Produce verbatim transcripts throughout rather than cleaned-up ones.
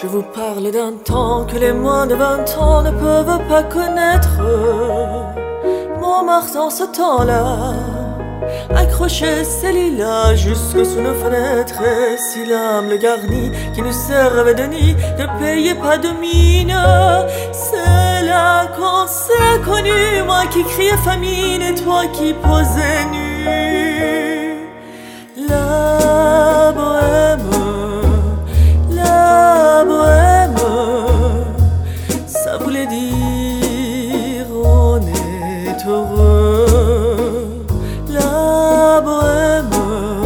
Je vous parle d'un temps que les moins de vingt ans ne peuvent pas connaître. Montmartre en ce temps-là accrochait ses lilas jusque sous nos fenêtres. Et si l'âme le garni qui nous servait de nid ne payait pas de mine, c'est là qu'on s'est connus, moi qui criais famine et toi qui posais nu. La bohème, la bohème, ça voulait dire on est heureux. La bohème,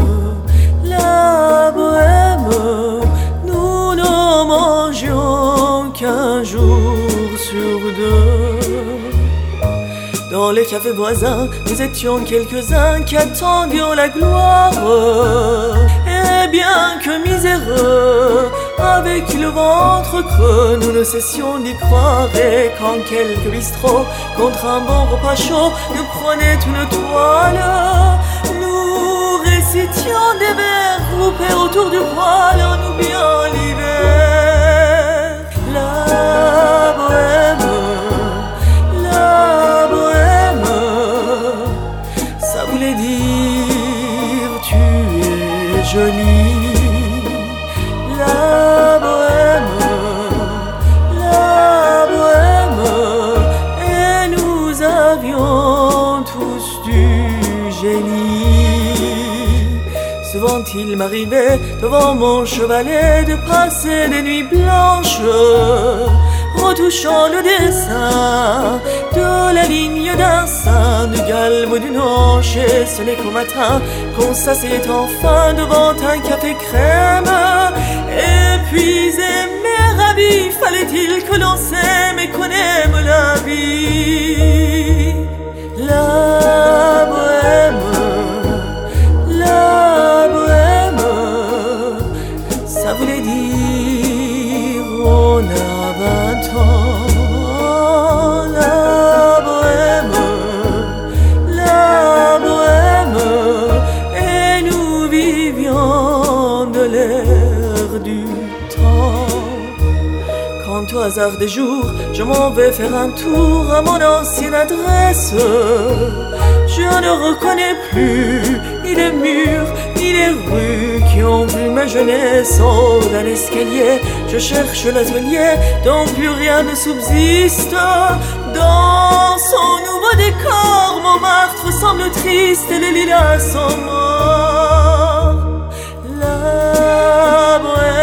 la bohème, nous n'en mangions qu'un jour sur deux. Dans les cafés voisins, nous étions quelques-uns qui attendions la gloire. Et bien que miséreux, avec le ventre creux, nous ne cessions d'y croire. Et quand quelques bistrots, contre un bon repas chaud, nous prenaient une toile, nous récitions des vers groupés autour du poêle en oubliant l'hiver. La bohème, la bohème, ça voulait dire tu es jolie. La bohème, la bohème, et nous avions tous du génie. Souvent il m'arrivait devant mon chevalet de passer des nuits blanches, retouchant le dessin de la ligne d'un sein, du galbe d'une hanche. Et ce n'est qu'au matin qu'on s'assied enfin devant un café crème. Épuisé mais ravi, fallait-il que l'on s'aime et qu'on aime la vie. La bohème, la bohème, ça voulait dire on a vingt ans. La bohème, la bohème, et nous vivions de l'air du temps. Quand au hasard des jours, je m'en vais faire un tour à mon ancienne adresse, je ne reconnais plus ni les murs, ni les rues qui ont vu ma jeunesse. En haut d'un escalier, je cherche l'atelier dont plus rien ne subsiste. Dans son nouveau décor, Montmartre semble triste et les lilas sont morts. La bohème,